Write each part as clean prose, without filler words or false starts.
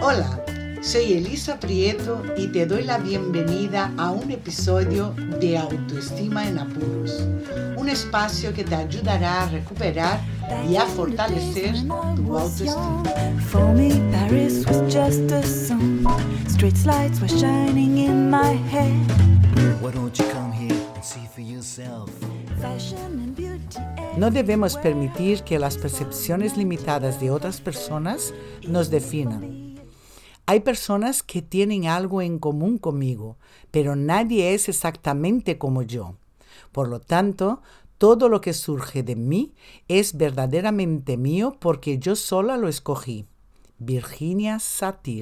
Hola, soy Elisa Prieto y te doy la bienvenida a un episodio de Autoestima en Apuros, un espacio que te ayudará a recuperar y a fortalecer tu autoestima. For me, Paris was just a song. Street lights were shining in my head. Why don't you come here and see for yourself? Fashion and beauty. No debemos permitir que las percepciones limitadas de otras personas nos definan. Hay personas que tienen algo en común conmigo, pero nadie es exactamente como yo. Por lo tanto, todo lo que surge de mí es verdaderamente mío porque yo sola lo escogí. Virginia Satir.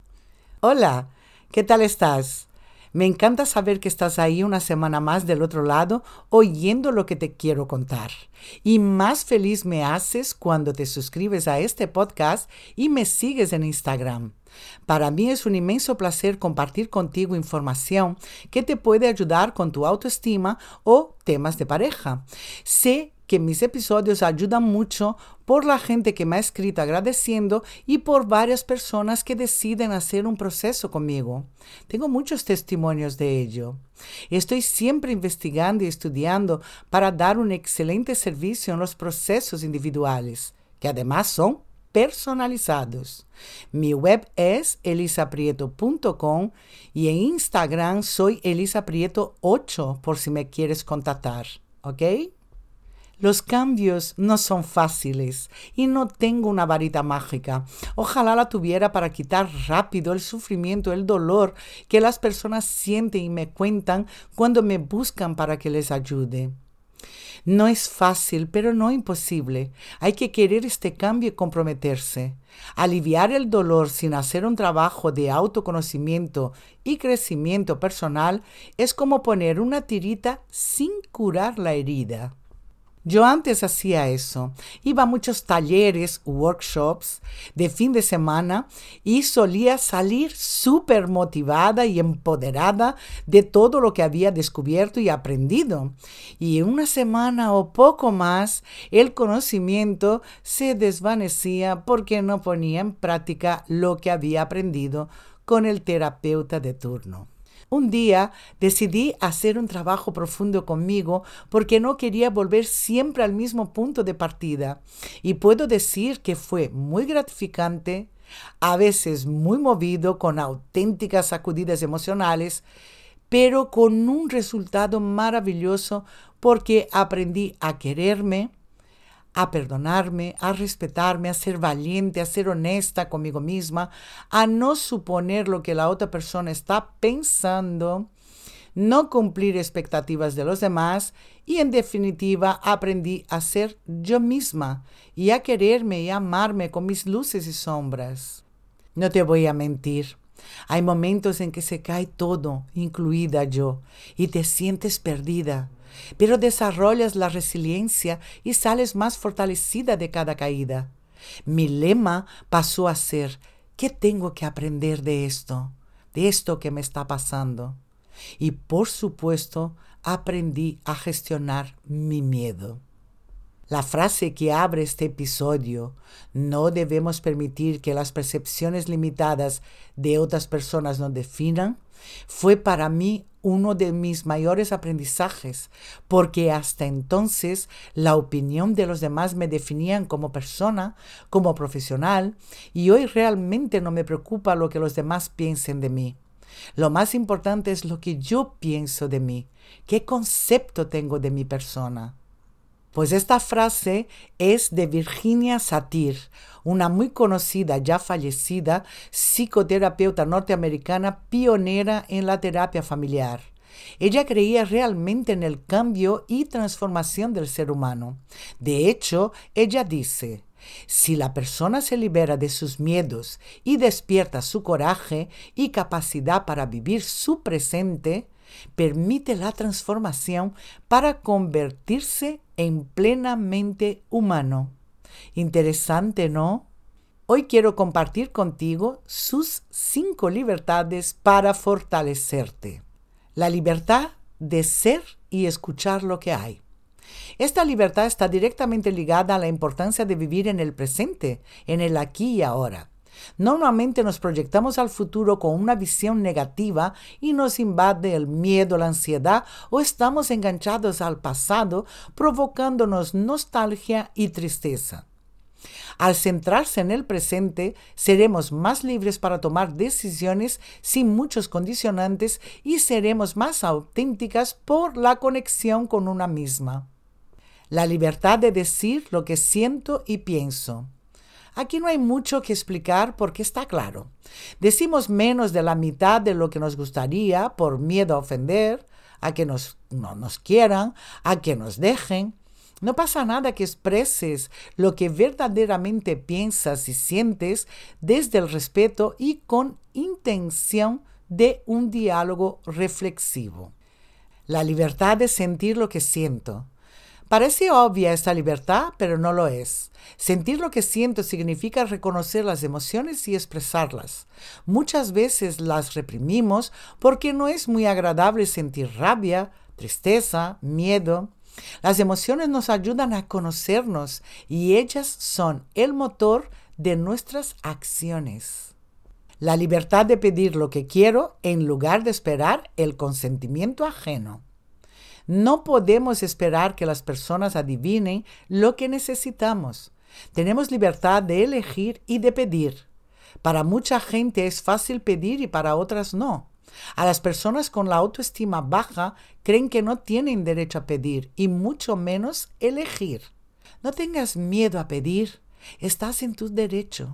Hola, ¿qué tal estás? Me encanta saber que estás ahí una semana más del otro lado oyendo lo que te quiero contar. Y más feliz me haces cuando te suscribes a este podcast y me sigues en Instagram. Para mí es un inmenso placer compartir contigo información que te puede ayudar con tu autoestima o temas de pareja. Sé que mis episodios ayudan mucho por la gente que me ha escrito agradeciendo y por varias personas que deciden hacer un proceso conmigo. Tengo muchos testimonios de ello. Estoy siempre investigando y estudiando para dar un excelente servicio en los procesos individuales, que además son personalizados. Mi web es elisaprieto.com y en Instagram soy elisaprieto8 por si me quieres contactar, ¿ok? Los cambios no son fáciles y no tengo una varita mágica. Ojalá la tuviera para quitar rápido el sufrimiento, el dolor que las personas sienten y me cuentan cuando me buscan para que les ayude. No es fácil, pero no imposible. Hay que querer este cambio y comprometerse. Aliviar el dolor sin hacer un trabajo de autoconocimiento y crecimiento personal es como poner una tirita sin curar la herida. Yo antes hacía eso. Iba a muchos talleres, workshops de fin de semana y solía salir súper motivada y empoderada de todo lo que había descubierto y aprendido. Y en una semana o poco más, el conocimiento se desvanecía porque no ponía en práctica lo que había aprendido con el terapeuta de turno. Un día decidí hacer un trabajo profundo conmigo porque no quería volver siempre al mismo punto de partida. Y puedo decir que fue muy gratificante, a veces muy movido, con auténticas sacudidas emocionales, pero con un resultado maravilloso porque aprendí a quererme, a perdonarme, a respetarme, a ser valiente, a ser honesta conmigo misma, a no suponer lo que la otra persona está pensando, no cumplir expectativas de los demás y, en definitiva, aprendí a ser yo misma y a quererme y a amarme con mis luces y sombras. No te voy a mentir. Hay momentos en que se cae todo, incluida yo, y te sientes perdida. Pero desarrollas la resiliencia y sales más fortalecida de cada caída. Mi lema pasó a ser: ¿qué tengo que aprender de esto que me está pasando? Y por supuesto, aprendí a gestionar mi miedo. La frase que abre este episodio, no debemos permitir que las percepciones limitadas de otras personas nos definan, fue para mí uno de mis mayores aprendizajes, porque hasta entonces la opinión de los demás me definían como persona, como profesional, y hoy realmente no me preocupa lo que los demás piensen de mí. Lo más importante es lo que yo pienso de mí, qué concepto tengo de mi persona. Pues esta frase es de Virginia Satir, una muy conocida, ya fallecida, psicoterapeuta norteamericana pionera en la terapia familiar. Ella creía realmente en el cambio y transformación del ser humano. De hecho, ella dice: si la persona se libera de sus miedos y despierta su coraje y capacidad para vivir su presente, permite la transformación para convertirse en plenamente humano. Interesante, ¿no? Hoy quiero compartir contigo sus 5 libertades para fortalecerte. La libertad de ser y escuchar lo que hay. Esta libertad está directamente ligada a la importancia de vivir en el presente, en el aquí y ahora. Normalmente nos proyectamos al futuro con una visión negativa y nos invade el miedo, la ansiedad o estamos enganchados al pasado, provocándonos nostalgia y tristeza. Al centrarse en el presente, seremos más libres para tomar decisiones sin muchos condicionantes y seremos más auténticas por la conexión con una misma. La libertad de decir lo que siento y pienso. Aquí no hay mucho que explicar porque está claro. Decimos menos de la mitad de lo que nos gustaría por miedo a ofender, a que no nos quieran, a que nos dejen. No pasa nada que expreses lo que verdaderamente piensas y sientes desde el respeto y con intención de un diálogo reflexivo. La libertad de sentir lo que siento. Parece obvia esta libertad, pero no lo es. Sentir lo que siento significa reconocer las emociones y expresarlas. Muchas veces las reprimimos porque no es muy agradable sentir rabia, tristeza, miedo. Las emociones nos ayudan a conocernos y ellas son el motor de nuestras acciones. La libertad de pedir lo que quiero en lugar de esperar el consentimiento ajeno. No podemos esperar que las personas adivinen lo que necesitamos. Tenemos libertad de elegir y de pedir. Para mucha gente es fácil pedir y para otras no. A las personas con la autoestima baja creen que no tienen derecho a pedir y mucho menos elegir. No tengas miedo a pedir, estás en tu derecho.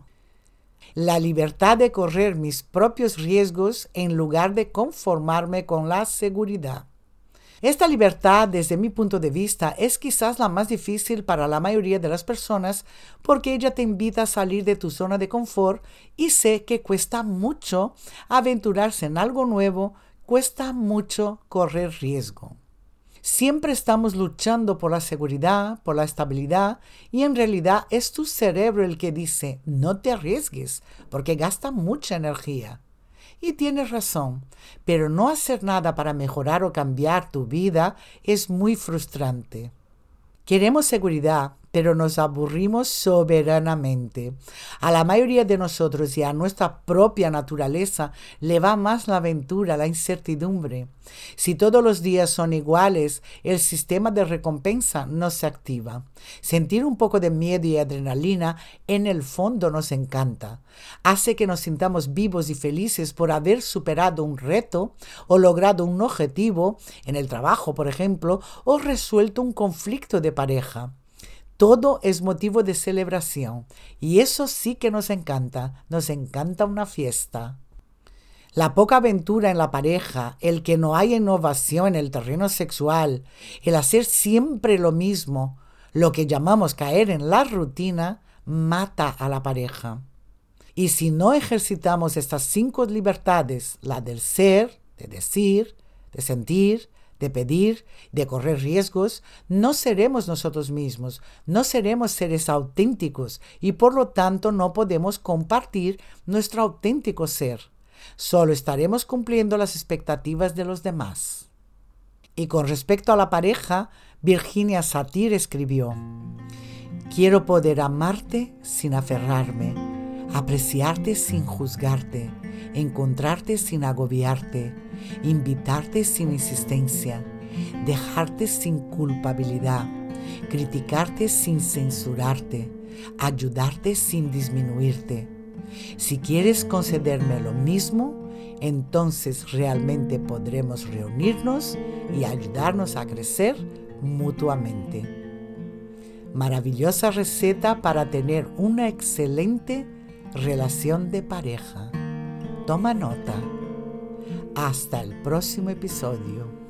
La libertad de correr mis propios riesgos en lugar de conformarme con la seguridad. Esta libertad, desde mi punto de vista, es quizás la más difícil para la mayoría de las personas porque ella te invita a salir de tu zona de confort y sé que cuesta mucho aventurarse en algo nuevo, cuesta mucho correr riesgo. Siempre estamos luchando por la seguridad, por la estabilidad y en realidad es tu cerebro el que dice no te arriesgues porque gasta mucha energía. Y tienes razón, pero no hacer nada para mejorar o cambiar tu vida es muy frustrante. Queremos seguridad, pero nos aburrimos soberanamente. A la mayoría de nosotros y a nuestra propia naturaleza le va más la aventura, la incertidumbre. Si todos los días son iguales, el sistema de recompensa no se activa. Sentir un poco de miedo y adrenalina en el fondo nos encanta. Hace que nos sintamos vivos y felices por haber superado un reto o logrado un objetivo, en el trabajo, por ejemplo, o resuelto un conflicto de pareja. Todo es motivo de celebración y eso sí que nos encanta una fiesta. La poca aventura en la pareja, el que no haya innovación en el terreno sexual, el hacer siempre lo mismo, lo que llamamos caer en la rutina, mata a la pareja. Y si no ejercitamos estas 5 libertades, la del ser, de decir, de sentir, de pedir, de correr riesgos, no seremos nosotros mismos, no seremos seres auténticos y por lo tanto no podemos compartir nuestro auténtico ser. Solo estaremos cumpliendo las expectativas de los demás. Y con respecto a la pareja, Virginia Satir escribió: quiero poder amarte sin aferrarme, apreciarte sin juzgarte, encontrarte sin agobiarte, invitarte sin insistencia, dejarte sin culpabilidad, criticarte sin censurarte, ayudarte sin disminuirte. Si quieres concederme lo mismo, entonces realmente podremos reunirnos y ayudarnos a crecer mutuamente. Maravillosa receta para tener una excelente relación de pareja. Toma nota. Hasta el próximo episodio.